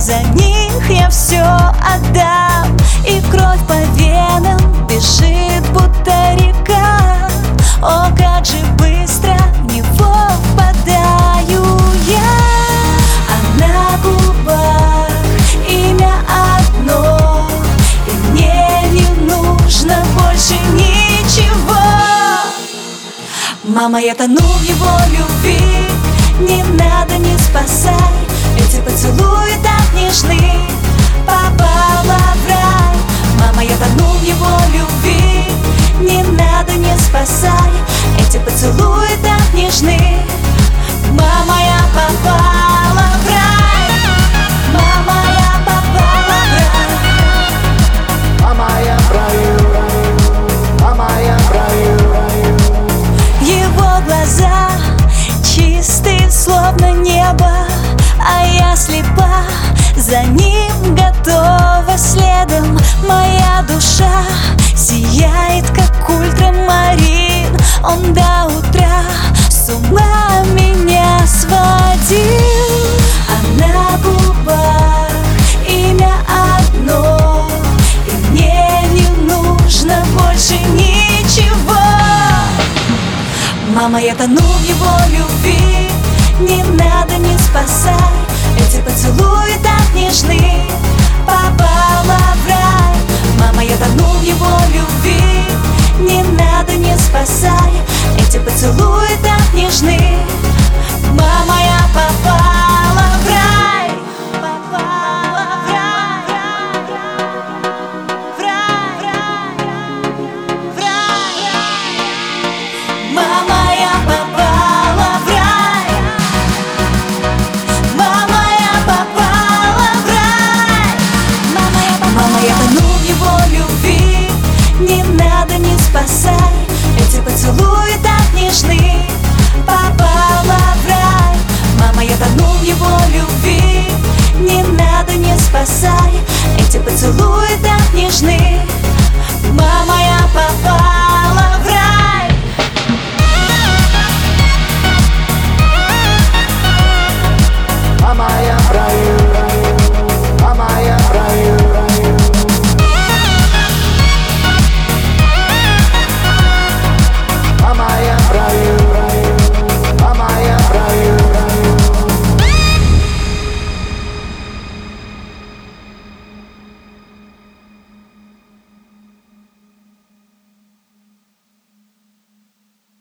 за них я все отдам. И кровь по венам бежит, будто река. О, как же быстро в него впадаю я. А на губах имя одно, и мне не нужно больше ничего. Мама, я тону в его любви, не надо, не спасай. Эти поцелуи так нежны, попала в рай. Мама, я тону в его любви, не надо, не спасай. Эти поцелуи так нежны. Мама, я попала в рай. Мама, я попала в рай. Мама, я в раю, мама, я в раю. Его глаза чистые, словно небо, а я слепа, за ним готова следом. Моя душа сияет, как ультрамарин. Он до утра с ума меня сводил. А на губах имя одно, и мне не нужно больше ничего. Мама, я тону